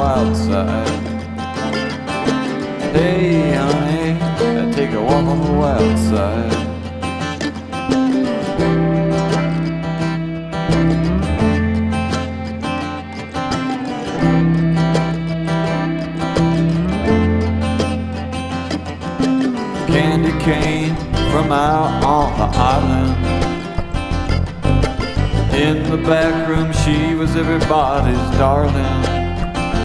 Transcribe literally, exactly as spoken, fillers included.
wild side. Hey honey, take a walk on the wild side. Candy came from out on the island. In the back room she was everybody's darling.